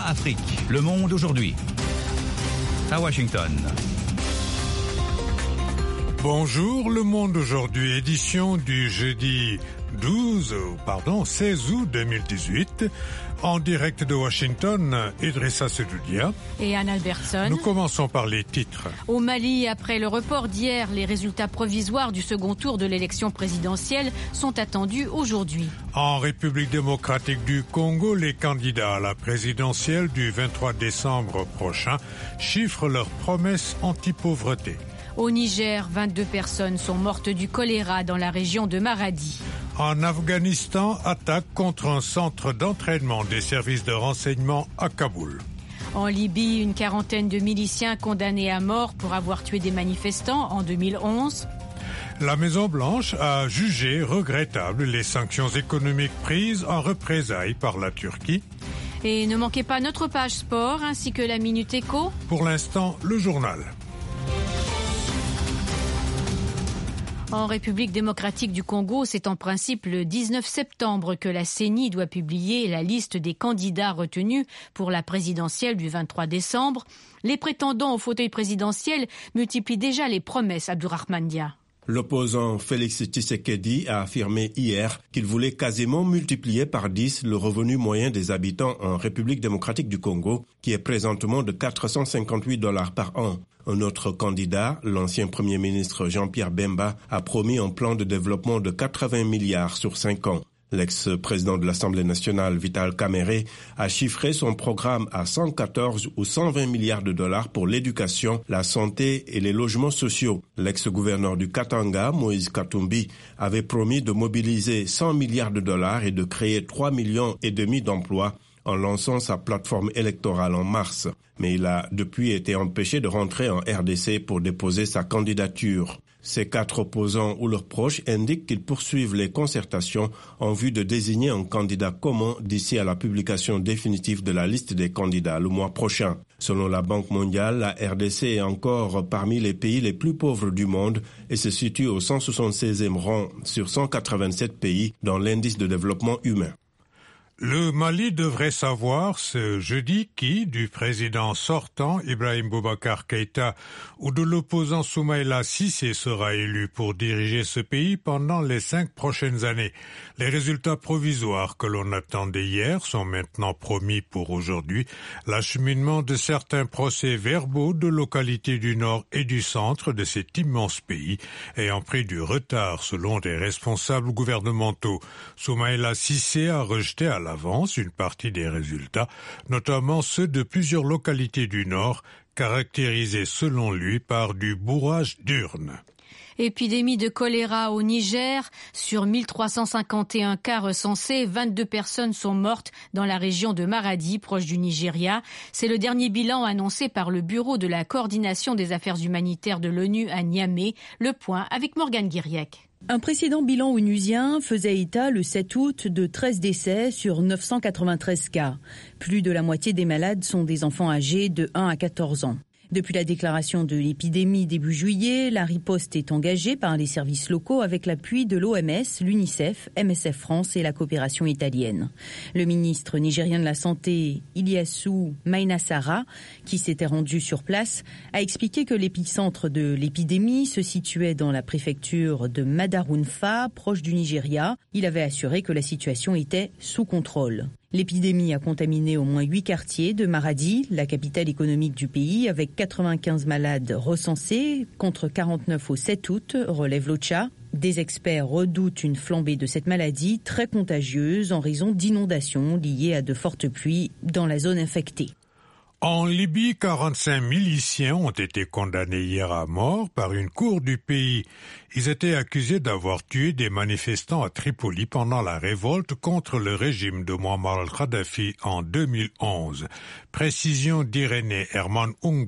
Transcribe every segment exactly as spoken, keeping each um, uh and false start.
Afrique, le monde aujourd'hui. À Washington. Bonjour, le monde aujourd'hui, édition du jeudi douze, pardon, seize août deux mille dix-huit. En direct de Washington, Idrissa Sedoudia et Anne Albertson. Nous commençons par les titres. Au Mali, après le report d'hier, les résultats provisoires du second tour de l'élection présidentielle sont attendus aujourd'hui. En République démocratique du Congo, les candidats à la présidentielle du vingt-trois décembre prochain chiffrent leurs promesses anti-pauvreté. Au Niger, vingt-deux personnes sont mortes du choléra dans la région de Maradi. En Afghanistan, attaque contre un centre d'entraînement des services de renseignement à Kaboul. En Libye, une quarantaine de miliciens condamnés à mort pour avoir tué des manifestants en deux mille onze. La Maison-Blanche a jugé regrettables les sanctions économiques prises en représailles par la Turquie. Et ne manquez pas notre page sport ainsi que la Minute Éco. Pour l'instant, le journal. En République démocratique du Congo, c'est en principe le dix-neuf septembre que la C E N I doit publier la liste des candidats retenus pour la présidentielle du vingt-trois décembre. Les prétendants au fauteuil présidentiel multiplient déjà les promesses, Abdourahmane Dia. L'opposant Félix Tshisekedi a affirmé hier qu'il voulait quasiment multiplier par dix le revenu moyen des habitants en République démocratique du Congo, qui est présentement de quatre cent cinquante-huit dollars par an. Un autre candidat, l'ancien Premier ministre Jean-Pierre Bemba, a promis un plan de développement de quatre-vingts milliards sur cinq ans. L'ex-président de l'Assemblée nationale, Vital Kamerhe, a chiffré son programme à cent quatorze ou cent vingt milliards de dollars pour l'éducation, la santé et les logements sociaux. L'ex-gouverneur du Katanga, Moïse Katumbi, avait promis de mobiliser cent milliards de dollars et de créer trois millions et demi d'emplois en lançant sa plateforme électorale en mars. Mais il a depuis été empêché de rentrer en R D C pour déposer sa candidature. Ces quatre opposants ou leurs proches indiquent qu'ils poursuivent les concertations en vue de désigner un candidat commun d'ici à la publication définitive de la liste des candidats le mois prochain. Selon la Banque mondiale, la R D C est encore parmi les pays les plus pauvres du monde et se situe au cent soixante-seizième rang sur cent quatre-vingt-sept pays dans l'indice de développement humain. Le Mali devrait savoir ce jeudi qui, du président sortant Ibrahim Boubacar Keïta ou de l'opposant Soumaïla Cissé sera élu pour diriger ce pays pendant les cinq prochaines années. Les résultats provisoires que l'on attendait hier sont maintenant promis pour aujourd'hui. L'acheminement de certains procès-verbaux de localités du nord et du centre de cet immense pays ayant pris du retard selon des responsables gouvernementaux. Soumaïla Cissé a rejeté à l'avance une partie des résultats, notamment ceux de plusieurs localités du Nord, caractérisés selon lui par du bourrage d'urnes. Épidémie de choléra au Niger. Sur mille trois cent cinquante et un cas recensés, vingt-deux personnes sont mortes dans la région de Maradi, proche du Nigeria. C'est le dernier bilan annoncé par le Bureau de la coordination des affaires humanitaires de l'ONU à Niamey. Le point avec Morgane Guiriec. Un précédent bilan onusien faisait état le sept août de treize décès sur neuf cent quatre-vingt-treize cas. Plus de la moitié des malades sont des enfants âgés de un à quatorze ans. Depuis la déclaration de l'épidémie début juillet, la riposte est engagée par les services locaux avec l'appui de l'O M S, l'UNICEF, M S F France et la coopération italienne. Le ministre nigérien de la Santé, Ilyasu Mainasara, qui s'était rendu sur place, a expliqué que l'épicentre de l'épidémie se situait dans la préfecture de Madarunfa, proche du Nigeria. Il avait assuré que la situation était sous contrôle. L'épidémie a contaminé au moins huit quartiers de Maradi, la capitale économique du pays, avec quatre-vingt-quinze malades recensés contre quarante-neuf au sept août, relève l'OCHA. Des experts redoutent une flambée de cette maladie très contagieuse en raison d'inondations liées à de fortes pluies dans la zone infectée. En Libye, quarante-cinq miliciens ont été condamnés hier à mort par une cour du pays. Ils étaient accusés d'avoir tué des manifestants à Tripoli pendant la révolte contre le régime de Muammar al-Kadhafi en deux mille onze. Précision d'Irénée Herman Ungbo.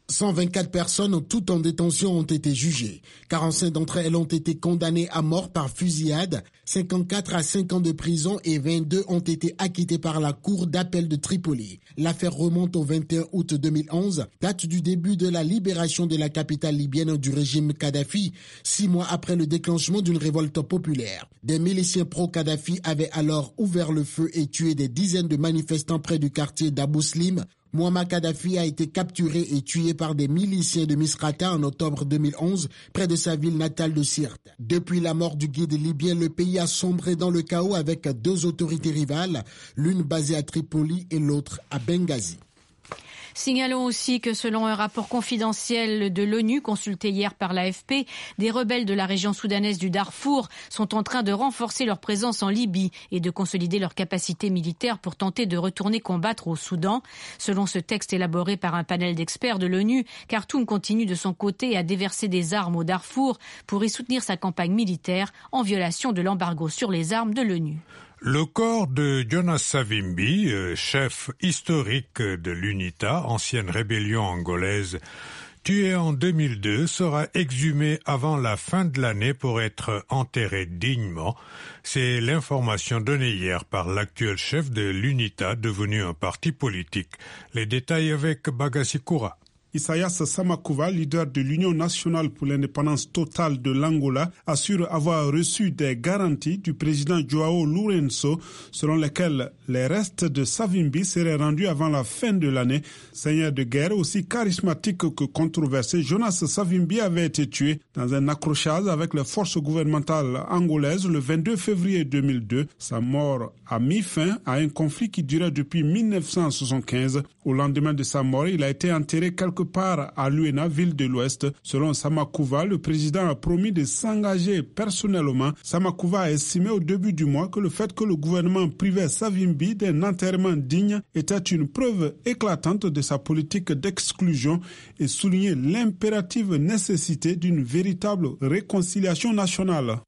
cent vingt-quatre personnes, toutes en détention, ont été jugées. quarante-cinq d'entre elles ont été condamnées à mort par fusillade, cinquante-quatre à cinq ans de prison et vingt-deux ont été acquittées par la Cour d'appel de Tripoli. L'affaire remonte au vingt et un août deux mille onze, date du début de la libération de la capitale libyenne du régime Kadhafi, six mois après le déclenchement d'une révolte populaire. Des miliciens pro-Kadhafi avaient alors ouvert le feu et tué des dizaines de manifestants près du quartier d'Abou Slim. Muammar Kadhafi a été capturé et tué par des miliciens de Misrata en octobre deux mille onze, près de sa ville natale de Sirte. Depuis la mort du guide libyen, le pays a sombré dans le chaos avec deux autorités rivales, l'une basée à Tripoli et l'autre à Benghazi. Signalons aussi que selon un rapport confidentiel de l'ONU consulté hier par l'A F P, des rebelles de la région soudanaise du Darfour sont en train de renforcer leur présence en Libye et de consolider leurs capacités militaires pour tenter de retourner combattre au Soudan. Selon ce texte élaboré par un panel d'experts de l'ONU, Khartoum continue de son côté à déverser des armes au Darfour pour y soutenir sa campagne militaire en violation de l'embargo sur les armes de l'ONU. Le corps de Jonas Savimbi, chef historique de l'UNITA, ancienne rébellion angolaise, tué en deux mille deux, sera exhumé avant la fin de l'année pour être enterré dignement. C'est l'information donnée hier par l'actuel chef de l'UNITA, devenu un parti politique. Les détails avec Bagassi Koura. Isaias Samakuva, leader de l'Union nationale pour l'indépendance totale de l'Angola, assure avoir reçu des garanties du président Joao Lourenço selon lesquelles les restes de Savimbi seraient rendus avant la fin de l'année. Seigneur de guerre aussi charismatique que controversé, Jonas Savimbi avait été tué dans un accrochage avec les forces gouvernementales angolaises le vingt-deux février deux mille deux. Sa mort a mis fin à un conflit qui durait depuis mille neuf cent soixante-quinze. Au lendemain de sa mort, il a été enterré quelque part à Luena, ville de l'Ouest. Selon Samakuva, le président a promis de s'engager personnellement. Samakuva a estimé au début du mois que le fait que le gouvernement privait Savimbi d'un enterrement digne était une preuve éclatante de sa politique d'exclusion et souligné l'impérative nécessité d'une véritable réconciliation nationale.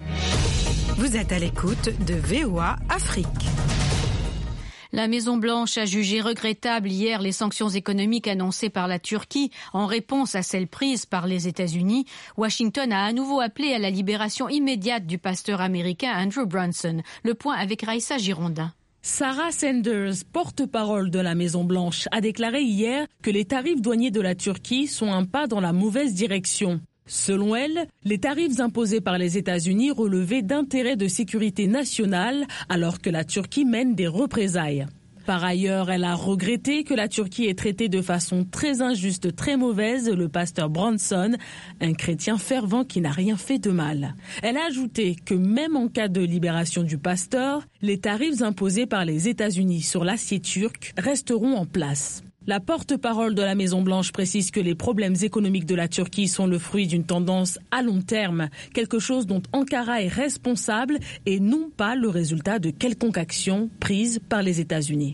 Vous êtes à l'écoute de V O A Afrique. La Maison-Blanche a jugé regrettable hier les sanctions économiques annoncées par la Turquie en réponse à celles prises par les États-Unis. Washington a à nouveau appelé à la libération immédiate du pasteur américain Andrew Brunson. Le point avec Raïssa Girondin. Sarah Sanders, porte-parole de la Maison-Blanche, a déclaré hier que les tarifs douaniers de la Turquie sont un pas dans la mauvaise direction. Selon elle, les tarifs imposés par les États-Unis relevaient d'intérêts de sécurité nationale alors que la Turquie mène des représailles. Par ailleurs, elle a regretté que la Turquie ait traité de façon très injuste, très mauvaise, le pasteur Brunson, un chrétien fervent qui n'a rien fait de mal. Elle a ajouté que même en cas de libération du pasteur, les tarifs imposés par les États-Unis sur l'acier turc resteront en place. La porte-parole de la Maison-Blanche précise que les problèmes économiques de la Turquie sont le fruit d'une tendance à long terme, quelque chose dont Ankara est responsable et non pas le résultat de quelconque action prise par les États-Unis.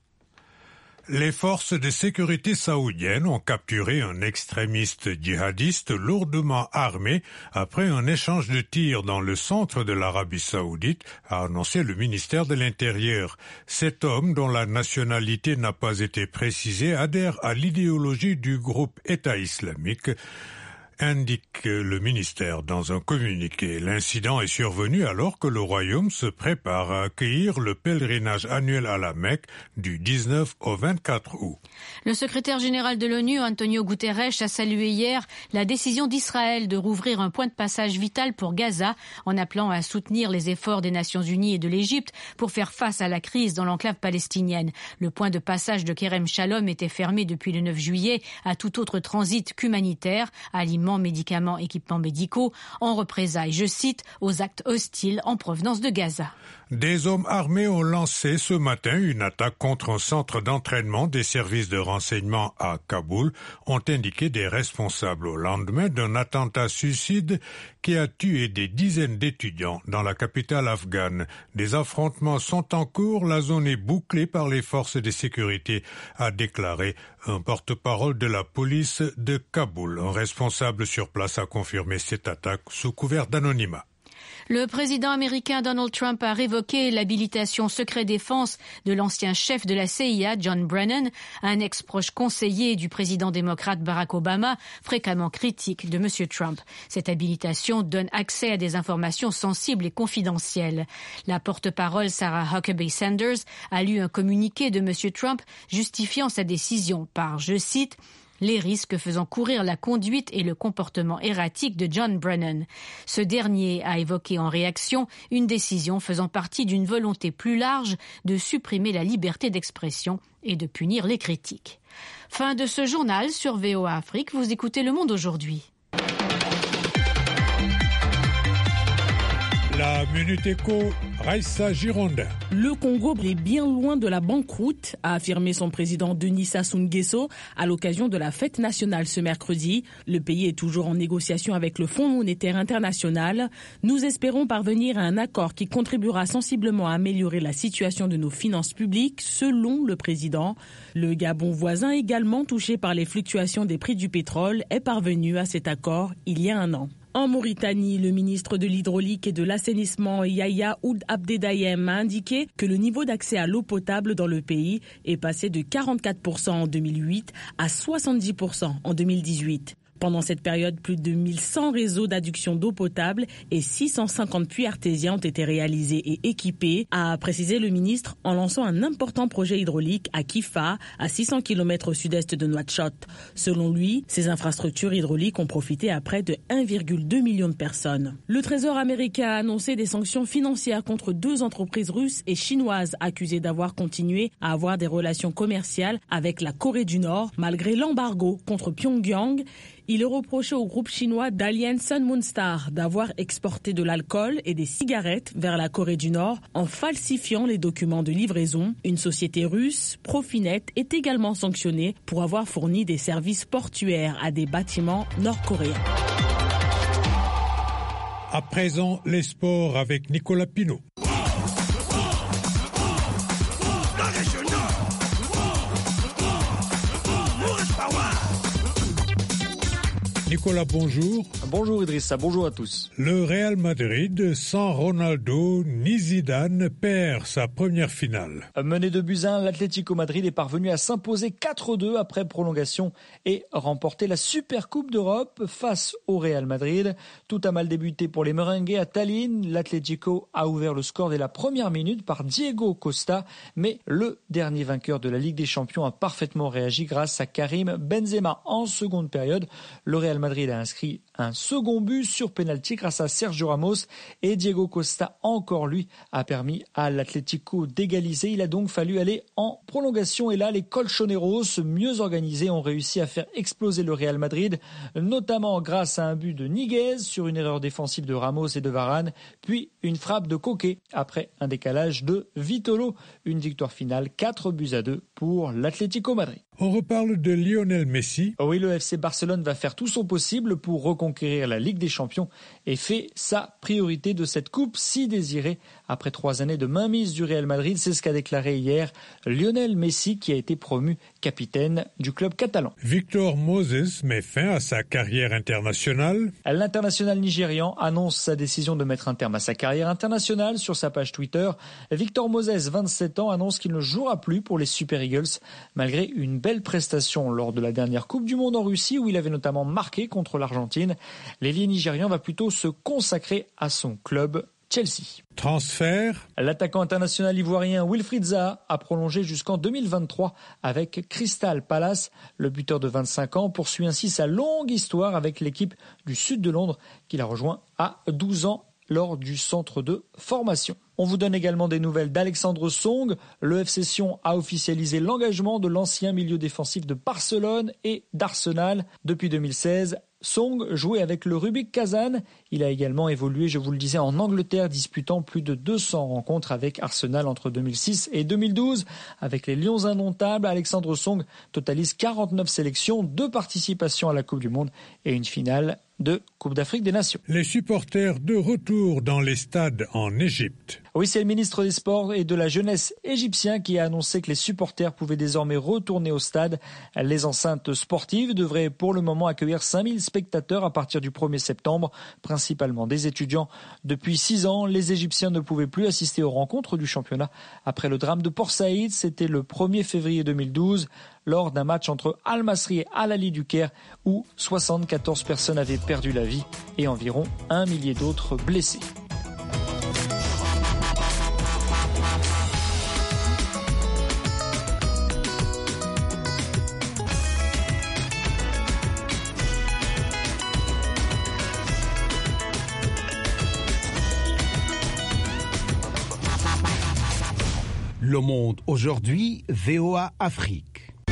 Les forces de sécurité saoudiennes ont capturé un extrémiste djihadiste lourdement armé après un échange de tirs dans le centre de l'Arabie saoudite, a annoncé le ministère de l'Intérieur. Cet homme, dont la nationalité n'a pas été précisée, adhère à l'idéologie du groupe État islamique, indique le ministère dans un communiqué. L'incident est survenu alors que le royaume se prépare à accueillir le pèlerinage annuel à la Mecque du dix-neuf au vingt-quatre août. Le secrétaire général de l'ONU, Antonio Guterres, a salué hier la décision d'Israël de rouvrir un point de passage vital pour Gaza en appelant à soutenir les efforts des Nations Unies et de l'Égypte pour faire face à la crise dans l'enclave palestinienne. Le point de passage de Kerem Shalom était fermé depuis le neuf juillet à tout autre transit qu'humanitaire, aliments, médicaments, équipements médicaux, en représailles, je cite, aux actes hostiles en provenance de Gaza. Des hommes armés ont lancé ce matin une attaque contre un centre d'entraînement des services de renseignement à Kaboul, ont indiqué des responsables au lendemain d'un attentat suicide qui a tué des dizaines d'étudiants dans la capitale afghane. Des affrontements sont en cours, la zone est bouclée par les forces de sécurité, a déclaré un porte-parole de la police de Kaboul. Un responsable sur place a confirmé cette attaque sous couvert d'anonymat. Le président américain Donald Trump a révoqué l'habilitation secret défense de l'ancien chef de la C I A, John Brennan, un ex-proche conseiller du président démocrate Barack Obama, fréquemment critique de M. Trump. Cette habilitation donne accès à des informations sensibles et confidentielles. La porte-parole Sarah Huckabee Sanders a lu un communiqué de M. Trump justifiant sa décision par, je cite, les risques faisant courir la conduite et le comportement erratique de John Brennan. Ce dernier a évoqué en réaction une décision faisant partie d'une volonté plus large de supprimer la liberté d'expression et de punir les critiques. Fin de ce journal sur V O A Afrique. Vous écoutez Le Monde aujourd'hui. La Minute Éco, Raissa Gironde. Le Congo est bien loin de la banqueroute, a affirmé son président Denis Sassou Nguesso à l'occasion de la fête nationale ce mercredi. Le pays est toujours en négociation avec le Fonds monétaire international. Nous espérons parvenir à un accord qui contribuera sensiblement à améliorer la situation de nos finances publiques, selon le président. Le Gabon voisin, également touché par les fluctuations des prix du pétrole, est parvenu à cet accord il y a un an. En Mauritanie, le ministre de l'Hydraulique et de l'Assainissement Yahya Ould Abdedaïem a indiqué que le niveau d'accès à l'eau potable dans le pays est passé de quarante-quatre pour cent en deux mille huit à soixante-dix pour cent en deux mille dix-huit. Pendant cette période, plus de mille cent réseaux d'adduction d'eau potable et six cent cinquante puits artésiens ont été réalisés et équipés, a précisé le ministre en lançant un important projet hydraulique à Kifa, à six cents kilomètres au sud-est de Nouakchott. Selon lui, ces infrastructures hydrauliques ont profité à près de un virgule deux million de personnes. Le Trésor américain a annoncé des sanctions financières contre deux entreprises russes et chinoises accusées d'avoir continué à avoir des relations commerciales avec la Corée du Nord, malgré l'embargo contre Pyongyang. Il est reproché au groupe chinois Dalian Sun Moonstar d'avoir exporté de l'alcool et des cigarettes vers la Corée du Nord en falsifiant les documents de livraison. Une société russe, Profinet, est également sanctionnée pour avoir fourni des services portuaires à des bâtiments nord-coréens. À présent, les sports avec Nicolas Pinault. Nicolas, bonjour. Bonjour Idrissa, bonjour à tous. Le Real Madrid, sans Ronaldo ni Zidane, perd sa première finale. Mené de buts à un, l'Atlético Madrid est parvenu à s'imposer quatre deux après prolongation et remporter la Supercoupe d'Europe face au Real Madrid. Tout a mal débuté pour les Merengues à Tallinn. L'Atlético a ouvert le score dès la première minute par Diego Costa, mais le dernier vainqueur de la Ligue des Champions a parfaitement réagi grâce à Karim Benzema. En seconde période, le Real Madrid a inscrit un second but sur pénalty grâce à Sergio Ramos et Diego Costa, encore lui, a permis à l'Atlético d'égaliser. Il a donc fallu aller en prolongation et là, les colchoneros, mieux organisés, ont réussi à faire exploser le Real Madrid, notamment grâce à un but de Niguez sur une erreur défensive de Ramos et de Varane, puis une frappe de Koké après un décalage de Vitolo. Une victoire finale, quatre buts à deux pour l'Atlético Madrid. On reparle de Lionel Messi. Oui, le F C Barcelone va faire tout son possible pour reconquérir la Ligue des Champions et fait sa priorité de cette coupe si désirée. Après trois années de mainmise du Real Madrid, c'est ce qu'a déclaré hier Lionel Messi, qui a été promu capitaine du club catalan. Victor Moses met fin à sa carrière internationale. L'international nigérian annonce sa décision de mettre un terme à sa carrière internationale sur sa page Twitter. Victor Moses, vingt-sept ans, annonce qu'il ne jouera plus pour les Super Eagles, malgré une belle prestation lors de la dernière Coupe du Monde en Russie, où il avait notamment marqué contre l'Argentine. L'ailier nigérian va plutôt se consacrer à son club Chelsea. Transfert. L'attaquant international ivoirien Wilfried Zaha a prolongé jusqu'en deux mille vingt-trois avec Crystal Palace. Le buteur de vingt-cinq ans poursuit ainsi sa longue histoire avec l'équipe du sud de Londres qu'il a rejoint à douze ans lors du centre de formation. On vous donne également des nouvelles d'Alexandre Song. Le F C Sion a officialisé l'engagement de l'ancien milieu défensif de Barcelone et d'Arsenal depuis deux mille seize. Song jouait avec le Rubik Kazan. Il a également évolué, je vous le disais, en Angleterre, disputant plus de deux cents rencontres avec Arsenal entre deux mille six et deux mille douze. Avec les Lions indomptables, Alexandre Song totalise quarante-neuf sélections, deux participations à la Coupe du Monde et une finale de Coupe d'Afrique des Nations. Les supporters de retour dans les stades en Égypte. Oui, c'est le ministre des Sports et de la Jeunesse égyptien qui a annoncé que les supporters pouvaient désormais retourner au stade. Les enceintes sportives devraient pour le moment accueillir cinq mille spectateurs à partir du premier septembre, principalement des étudiants. Depuis six ans, les Égyptiens ne pouvaient plus assister aux rencontres du championnat. Après le drame de Port Saïd, c'était le premier février deux mille douze, lors d'un match entre Al Masry et Al Ahly du Caire, où soixante-quatorze personnes avaient perdu la vie et environ un millier d'autres blessés. Le Monde aujourd'hui, V O A Afrique.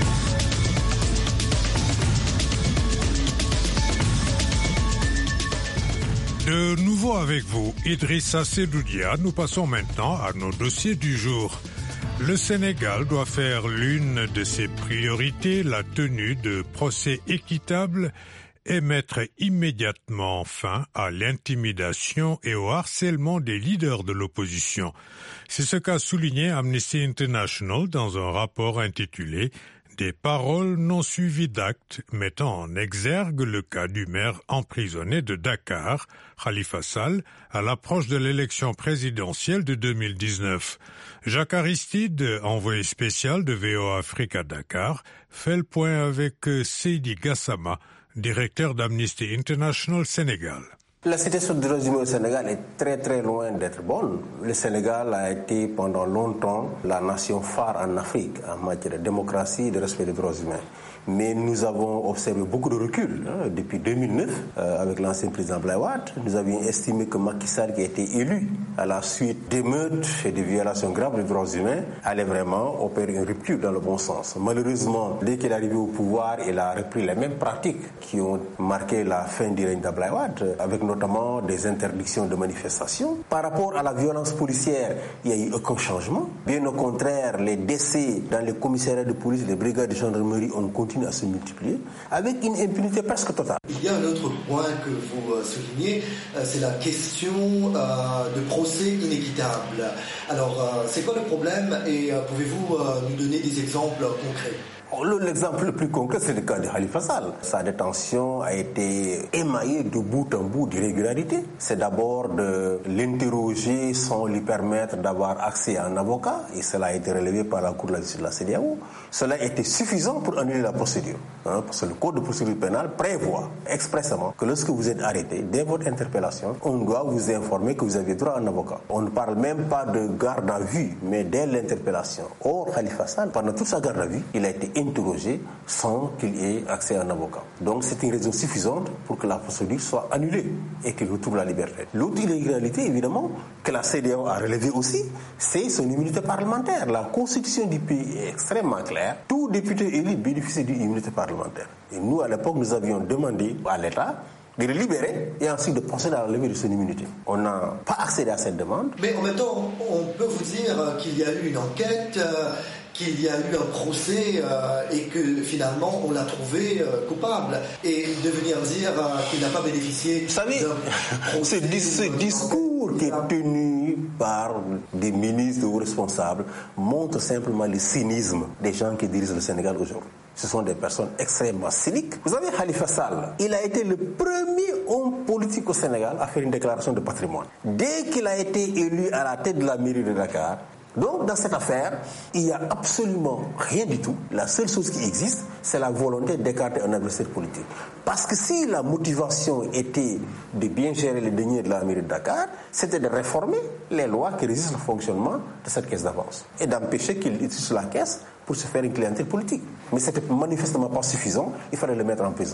De nouveau avec vous, Idrissa Sedoudia. Nous passons maintenant à nos dossiers du jour. Le Sénégal doit faire l'une de ses priorités, la tenue de procès équitables et mettre immédiatement fin à l'intimidation et au harcèlement des leaders de l'opposition. C'est ce qu'a souligné Amnesty International dans un rapport intitulé « Des paroles non suivies d'actes » mettant en exergue le cas du maire emprisonné de Dakar, Khalifa Sall, à l'approche de l'élection présidentielle de deux mille dix-neuf. Jacques Aristide, envoyé spécial de V O A Afrique à Dakar, fait le point avec Seydi Gassama, directeur d'Amnesty International Sénégal. La situation des droits humains au Sénégal est très très loin d'être bonne. Le Sénégal a été pendant longtemps la nation phare en Afrique en matière de démocratie et de respect des droits humains. Mais nous avons observé beaucoup de recul hein, depuis deux mille neuf euh, avec l'ancien président Abdoulaye Wade. Nous avions estimé que Macky Sall, qui a été élu à la suite d'émeutes et de violations graves des droits humains, allait vraiment opérer une rupture dans le bon sens. Malheureusement, dès qu'il est arrivé au pouvoir, il a repris les mêmes pratiques qui ont marqué la fin du règne d'Abdoulaye Wade, avec notamment des interdictions de manifestations. Par rapport à la violence policière, il n'y a eu aucun changement. Bien au contraire, les décès dans les commissariats de police, les brigades de gendarmerie ont continué à se multiplier, avec une impunité presque totale. Il y a un autre point que vous euh, soulignez, euh, c'est la question euh, de procès inéquitable. Alors, euh, c'est quoi le problème et euh, pouvez-vous euh, nous donner des exemples concrets ? L'exemple le plus concret, c'est le cas de Khalifa Sall. Sa détention a été émaillée de bout en bout d'irrégularités. C'est d'abord de l'interroger sans lui permettre d'avoir accès à un avocat, et cela a été relevé par la Cour de la justice de la C E D E A O. Cela a été suffisant pour annuler la procédure, hein, parce que le Code de procédure pénale prévoit expressément que lorsque vous êtes arrêté, dès votre interpellation, on doit vous informer que vous avez droit à un avocat. On ne parle même pas de garde à vue, mais dès l'interpellation. Or, Khalifa Sall, pendant toute sa garde à vue, il a été interrogé sans qu'il ait accès à un avocat. Donc c'est une raison suffisante pour que la procédure soit annulée et qu'il retrouve la liberté. L'autre irrégularité, évidemment, que la C E D E A O a relevé aussi, c'est son immunité parlementaire. La constitution du pays est extrêmement claire. Tout député élu bénéficie d'une immunité parlementaire. Et nous, à l'époque, nous avions demandé à l'État de le libérer et ensuite de procéder à la levée de son immunité. On n'a pas accédé à cette demande. Mais en même temps, on peut vous dire qu'il y a eu une enquête, euh, qu'il y a eu un procès euh, et que finalement on l'a trouvé euh, coupable. Et de venir dire euh, qu'il n'a pas bénéficié Vous savez, ce, ce discours qui est tenu par des ministres ou responsables montre simplement le cynisme des gens qui dirigent le Sénégal aujourd'hui. Ce sont des personnes extrêmement cyniques. Vous avez Khalifa Sall, il a été le premier homme politique au Sénégal à faire une déclaration de patrimoine. Dès qu'il a été élu à la tête de la mairie de Dakar, donc dans cette affaire, il n'y a absolument rien du tout. La seule chose qui existe, c'est la volonté d'écarter un adversaire politique. Parce que si la motivation était de bien gérer les deniers de la mairie de Dakar, c'était de réformer les lois qui régissent le fonctionnement de cette caisse d'avance et d'empêcher qu'il utilise la caisse pour se faire une clientèle politique. Mais ce n'était manifestement pas suffisant, il fallait le mettre en prison.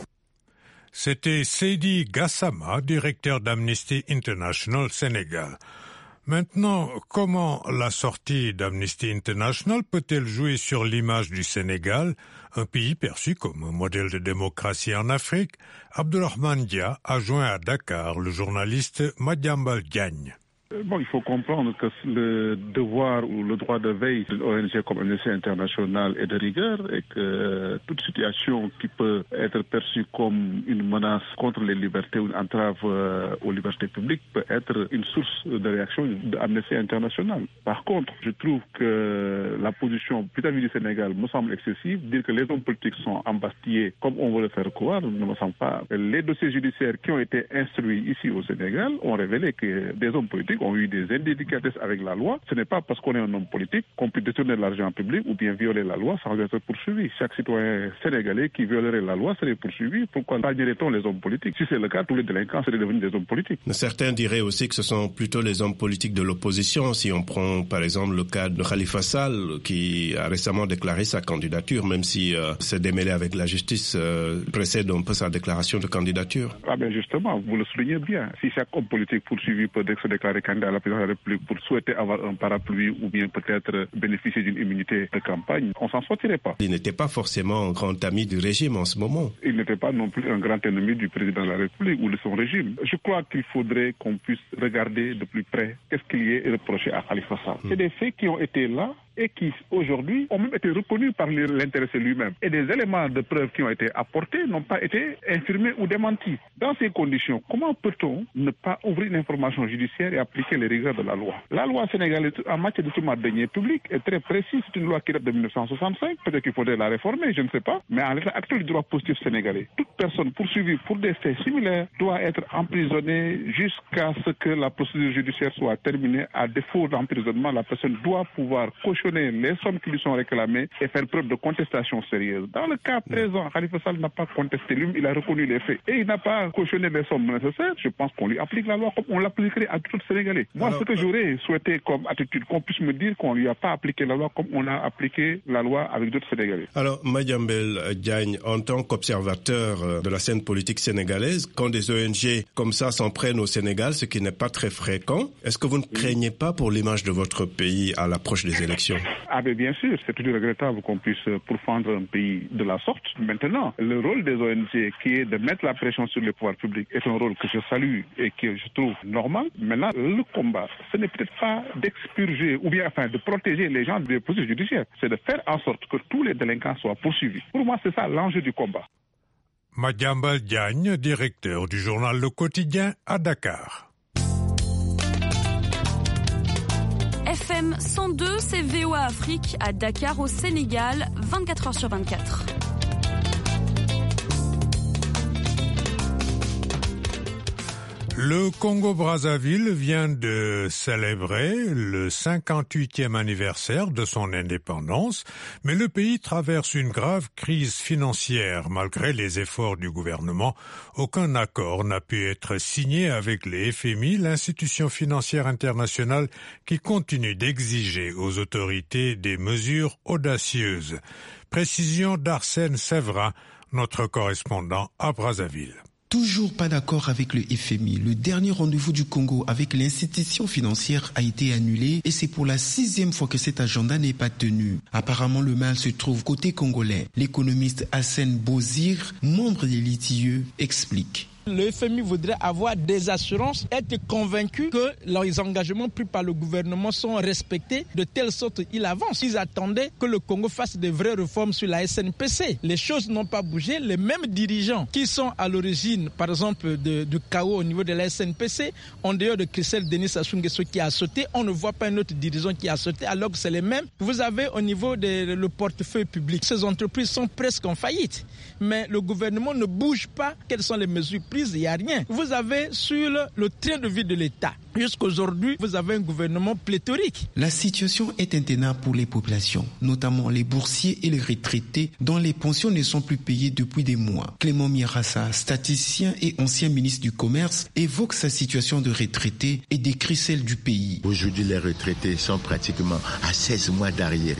C'était Seydi Gassama, directeur d'Amnesty International Sénégal. Maintenant, comment la sortie d'Amnesty International peut-elle jouer sur l'image du Sénégal, un pays perçu comme un modèle de démocratie en Afrique? Abdourahmane Dia a joint à Dakar le journaliste Madiambal Diagne. Bon, il faut comprendre que le devoir ou le droit de veille d'une O N G comme Amnesty International est de rigueur et que toute situation qui peut être perçue comme une menace contre les libertés ou une entrave aux libertés publiques peut être une source de réaction d'Amnesty International. Par contre, je trouve que la position vis-à-vis du Sénégal me semble excessive. Dire que les hommes politiques sont embastillés comme on veut le faire croire ne me semble pas. Les dossiers judiciaires qui ont été instruits ici au Sénégal ont révélé que des hommes politiques ont eu des indélicatesses avec la loi. Ce n'est pas parce qu'on est un homme politique qu'on peut détourner de l'argent public ou bien violer la loi sans être poursuivi. Chaque citoyen sénégalais qui violerait la loi serait poursuivi. Pourquoi bagnerait-on les hommes politiques? Si c'est le cas, tous les délinquants seraient devenus des hommes politiques. Certains diraient aussi que ce sont plutôt les hommes politiques de l'opposition. Si on prend par exemple le cas de Khalifa Sall qui a récemment déclaré sa candidature, même si euh, c'est démêlé avec la justice, euh, précède un peu sa déclaration de candidature. Ah ben justement, vous le soulignez bien. Si chaque homme politique poursuivi peut se déclarer candidat à la présidence de la République pour souhaiter avoir un parapluie ou bien peut-être bénéficier d'une immunité de campagne, on s'en sortirait pas. Il n'était pas forcément un grand ami du régime en ce moment. Il n'était pas non plus un grand ennemi du président de la République ou de son régime. Je crois qu'il faudrait qu'on puisse regarder de plus près qu'est-ce qu'il y est reproché à Khalifa Sall. C'est des faits qui ont été là et qui, aujourd'hui, ont même été reconnus par l'intéressé lui-même. Et des éléments de preuve qui ont été apportés n'ont pas été infirmés ou démentis. Dans ces conditions, comment peut-on ne pas ouvrir une information judiciaire et appliquer les rigueurs de la loi? La loi sénégalaise en matière de détournement de deniers publics est très précise. C'est une loi qui date de mille neuf cent soixante-cinq. Peut-être qu'il faudrait la réformer, je ne sais pas. Mais en l'état actuel du droit positif sénégalais, toute personne poursuivie pour des faits similaires doit être emprisonnée jusqu'à ce que la procédure judiciaire soit terminée. À défaut d'emprisonnement, la personne doit pouvoir cocher les sommes qui lui sont réclamées et faire preuve de contestation sérieuse. Dans le cas présent, Khalifa Sall n'a pas contesté lui, il a reconnu les faits et il n'a pas cautionné les sommes nécessaires. Je pense qu'on lui applique la loi comme on l'appliquerait à tout Sénégalais. Moi, Alors, ce que j'aurais souhaité comme attitude, qu'on puisse me dire qu'on lui a pas appliqué la loi comme on a appliqué la loi avec d'autres Sénégalais. Alors, Madiambel Diagne, en tant qu'observateur de la scène politique sénégalaise, quand des O N G comme ça s'en prennent au Sénégal, ce qui n'est pas très fréquent, est-ce que vous ne craignez pas pour l'image de votre pays à l'approche des élections? Ah ben bien sûr, c'est toujours regrettable qu'on puisse pourfendre un pays de la sorte. Maintenant, le rôle des O N G qui est de mettre la pression sur les pouvoirs publics est un rôle que je salue et que je trouve normal. Maintenant, le combat, ce n'est peut-être pas d'expurger ou bien enfin de protéger les gens des procédures judiciaires, c'est de faire en sorte que tous les délinquants soient poursuivis. Pour moi, c'est ça l'enjeu du combat. Madiambel Diagne, directeur du journal Le Quotidien à Dakar. F M cent deux, c'est V O A Afrique à Dakar au Sénégal, vingt-quatre heures sur vingt-quatre. Le Congo-Brazzaville vient de célébrer le cinquante-huitième anniversaire de son indépendance, mais le pays traverse une grave crise financière. Malgré les efforts du gouvernement, aucun accord n'a pu être signé avec les F M I, l'institution financière internationale qui continue d'exiger aux autorités des mesures audacieuses. Précision d'Arsène Séverin, notre correspondant à Brazzaville. Toujours pas d'accord avec le F M I. Le dernier rendez-vous du Congo avec l'institution financière a été annulé et c'est pour la sixième fois que cet agenda n'est pas tenu. Apparemment, le mal se trouve côté congolais. L'économiste Hassan Bozir, membre des litigieux, explique. Le F M I voudrait avoir des assurances, être convaincu que les engagements pris par le gouvernement sont respectés de telle sorte qu'il avance. Ils attendaient que le Congo fasse de vraies réformes sur la S N P C. Les choses n'ont pas bougé. Les mêmes dirigeants qui sont à l'origine, par exemple, de, du chaos au niveau de la S N P C, en dehors de Christelle Denis Sassou Nguesso qui a sauté, on ne voit pas un autre dirigeant qui a sauté alors que c'est les mêmes. Vous avez au niveau de le portefeuille public, ces entreprises sont presque en faillite. Mais le gouvernement ne bouge pas. Quelles sont les mesures prises? Il n'y a rien. Vous avez sur le, le train de vie de l'État. Jusqu'aujourd'hui, vous avez un gouvernement pléthorique. La situation est intenable pour les populations, notamment les boursiers et les retraités dont les pensions ne sont plus payées depuis des mois. Clément Mirassa, statisticien et ancien ministre du Commerce, évoque sa situation de retraité et décrit celle du pays. Aujourd'hui, les retraités sont pratiquement à seize mois d'arriérés.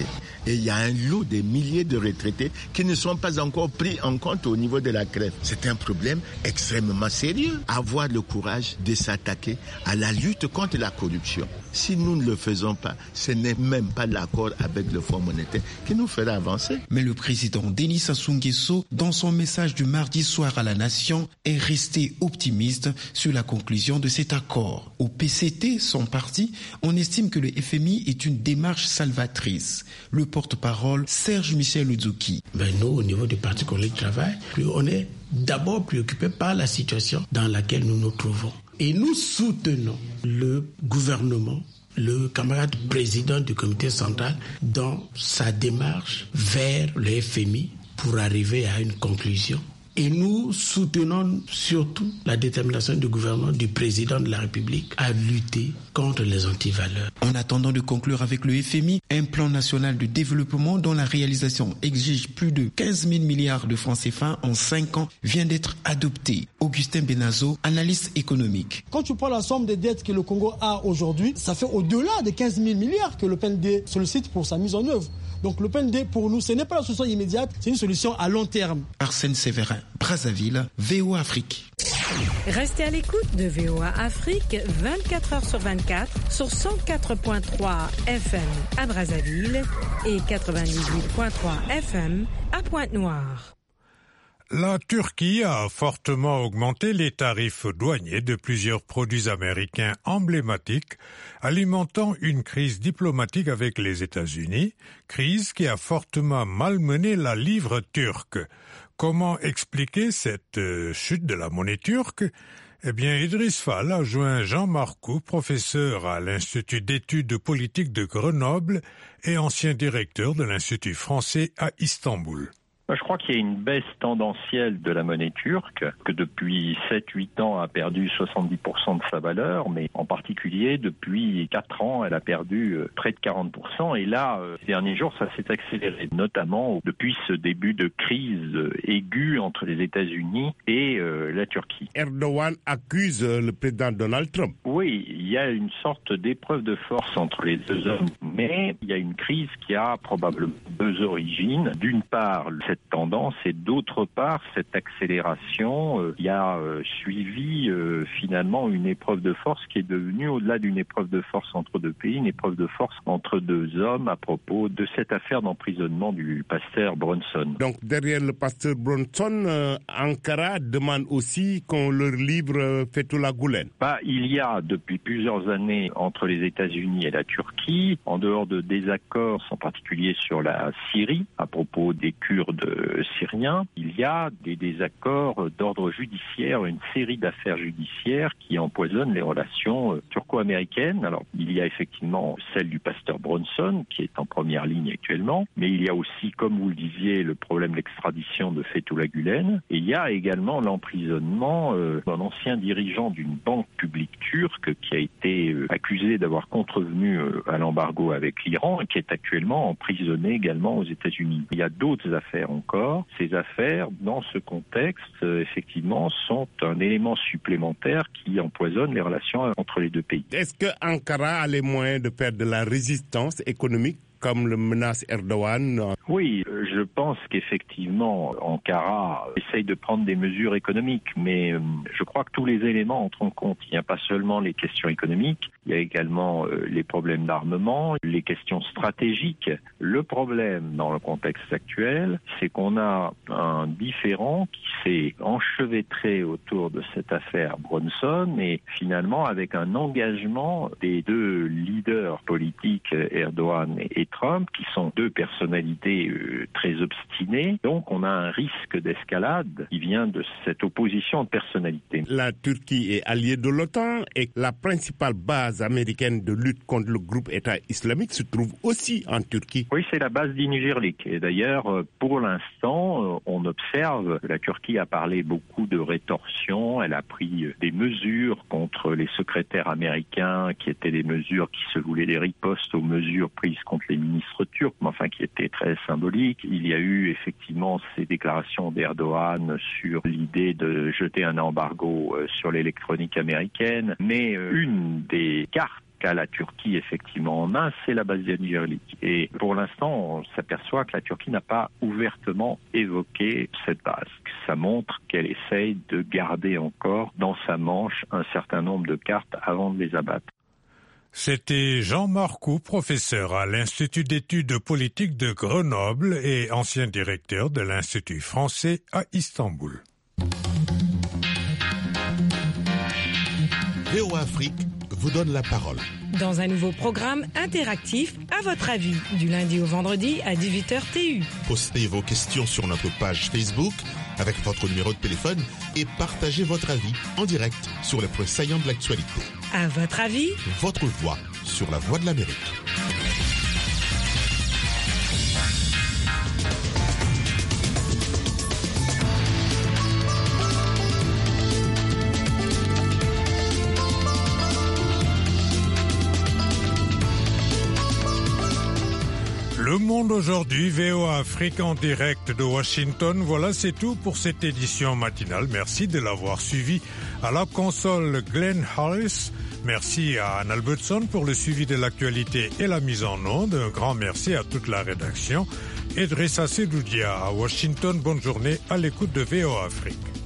Et il y a un lot de milliers de retraités qui ne sont pas encore pris en compte au niveau de la crève. C'est un problème extrêmement sérieux. Avoir le courage de s'attaquer à la lutte contre la corruption. Si nous ne le faisons pas, ce n'est même pas l'accord avec le Fonds monétaire qui nous fera avancer. Mais le président Denis Sassou Nguesso, dans son message du mardi soir à la nation, est resté optimiste sur la conclusion de cet accord. Au P C T, son parti, on estime que le F M I est une démarche salvatrice. Le porte-parole Serge Michel Uzuki. Ben nous, au niveau du Parti collègue travail, on est d'abord préoccupé par la situation dans laquelle nous nous trouvons. Et nous soutenons le gouvernement, le camarade président du comité central, dans sa démarche vers le F M I pour arriver à une conclusion. Et nous soutenons surtout la détermination du gouvernement, du président de la République à lutter contre les antivaleurs. En attendant de conclure avec le F M I, un plan national de développement dont la réalisation exige plus de quinze mille milliards de francs C F A en cinq ans vient d'être adopté. Augustin Benazo, analyste économique. Quand tu prends la somme des dettes que le Congo a aujourd'hui, ça fait au-delà des quinze mille milliards que le P N D sollicite pour sa mise en œuvre. Donc le P N D, pour nous, ce n'est pas la solution immédiate, c'est une solution à long terme. Arsène Séverin, Brazzaville, V O A Afrique. Restez à l'écoute de V O A Afrique vingt-quatre heures sur vingt-quatre sur cent quatre virgule trois F M à Brazzaville et quatre-vingt-dix-huit virgule trois F M à Pointe-Noire. La Turquie a fortement augmenté les tarifs douaniers de plusieurs produits américains emblématiques, alimentant une crise diplomatique avec les États-Unis, crise qui a fortement malmené la livre turque. Comment expliquer cette euh, chute de la monnaie turque ? Eh bien, Idriss Fall a joint Jean Marcoux, professeur à l'Institut d'études politiques de Grenoble et ancien directeur de l'Institut français à Istanbul. Je crois qu'il y a une baisse tendancielle de la monnaie turque, que depuis sept huit ans a perdu soixante-dix pour cent de sa valeur, mais en particulier depuis quatre ans, elle a perdu près de quarante pour cent. Et là, ces derniers jours, ça s'est accéléré, notamment depuis ce début de crise aiguë entre les États-Unis et euh, la Turquie. Erdogan accuse le président Donald Trump. Oui, il y a une sorte d'épreuve de force entre les deux hommes, mais il y a une crise qui a probablement deux origines. D'une part, cette tendance et d'autre part cette accélération euh, qui a euh, suivi euh, finalement une épreuve de force qui est devenue au-delà d'une épreuve de force entre deux pays, une épreuve de force entre deux hommes à propos de cette affaire d'emprisonnement du pasteur Brunson. Donc derrière le pasteur Brunson, euh, Ankara demande aussi qu'on leur livre euh, Fethullah Gülen. Bah, il y a depuis plusieurs années entre les États-Unis et la Turquie, en dehors de désaccords en particulier sur la Syrie à propos des Kurdes syriens, il y a des désaccords d'ordre judiciaire, une série d'affaires judiciaires qui empoisonnent les relations turco-américaines. Alors, il y a effectivement celle du pasteur Brunson, qui est en première ligne actuellement, mais il y a aussi, comme vous le disiez, le problème de l'extradition de Fethullah Gülen, et il y a également l'emprisonnement euh, d'un ancien dirigeant d'une banque publique turque qui a été euh, accusé d'avoir contrevenu euh, à l'embargo avec l'Iran et qui est actuellement emprisonné également aux États-Unis. Il y a d'autres affaires encore. Ces affaires, dans ce contexte, euh, effectivement, sont un élément supplémentaire qui empoisonne les relations entre les deux pays. Est-ce que Ankara a les moyens de faire de la résistance économique comme le menace Erdogan? Oui, je pense qu'effectivement, Ankara essaye de prendre des mesures économiques, mais je crois que tous les éléments entrent en compte. Il n'y a pas seulement les questions économiques, il y a également les problèmes d'armement, les questions stratégiques. Le problème dans le contexte actuel, c'est qu'on a un différend qui s'est enchevêtré autour de cette affaire Brunson et finalement avec un engagement des deux leaders politiques, Erdogan et Trump, qui sont deux personnalités euh, très obstinées. Donc on a un risque d'escalade qui vient de cette opposition de personnalités. La Turquie est alliée de l'OTAN et la principale base américaine de lutte contre le groupe État islamique se trouve aussi en Turquie. Oui, c'est la base d'Inugirlik. Et d'ailleurs, pour l'instant, on observe que la Turquie a parlé beaucoup de rétorsion. Elle a pris des mesures contre les secrétaires américains qui étaient des mesures qui se voulaient des ripostes aux mesures prises contre les ministres turcs, mais enfin qui étaient très symboliques. Il y a eu effectivement ces déclarations d'Erdogan sur l'idée de jeter un embargo sur l'électronique américaine, mais une des cartes qu'a la Turquie effectivement en main, c'est la base hydraulique. Et pour l'instant, on s'aperçoit que la Turquie n'a pas ouvertement évoqué cette base. Ça montre qu'elle essaye de garder encore dans sa manche un certain nombre de cartes avant de les abattre. C'était Jean Marcoux, professeur à l'Institut d'études politiques de Grenoble et ancien directeur de l'Institut français à Istanbul. V O A Afrique vous donne la parole. Dans un nouveau programme interactif, à votre avis, du lundi au vendredi à dix-huit heures T U. Postez vos questions sur notre page Facebook avec votre numéro de téléphone et partagez votre avis en direct sur les points saillants de l'actualité. À votre avis, votre voix sur la Voix de l'Amérique. Le Monde aujourd'hui, V O A Afrique en direct de Washington. Voilà, c'est tout pour cette édition matinale. Merci de l'avoir suivi. À la console, Glenn Harris. Merci à Anne Albertson pour le suivi de l'actualité et la mise en onde. Un grand merci à toute la rédaction. Et Dressa Sedoudia à Washington. Bonne journée à l'écoute de V O A Afrique.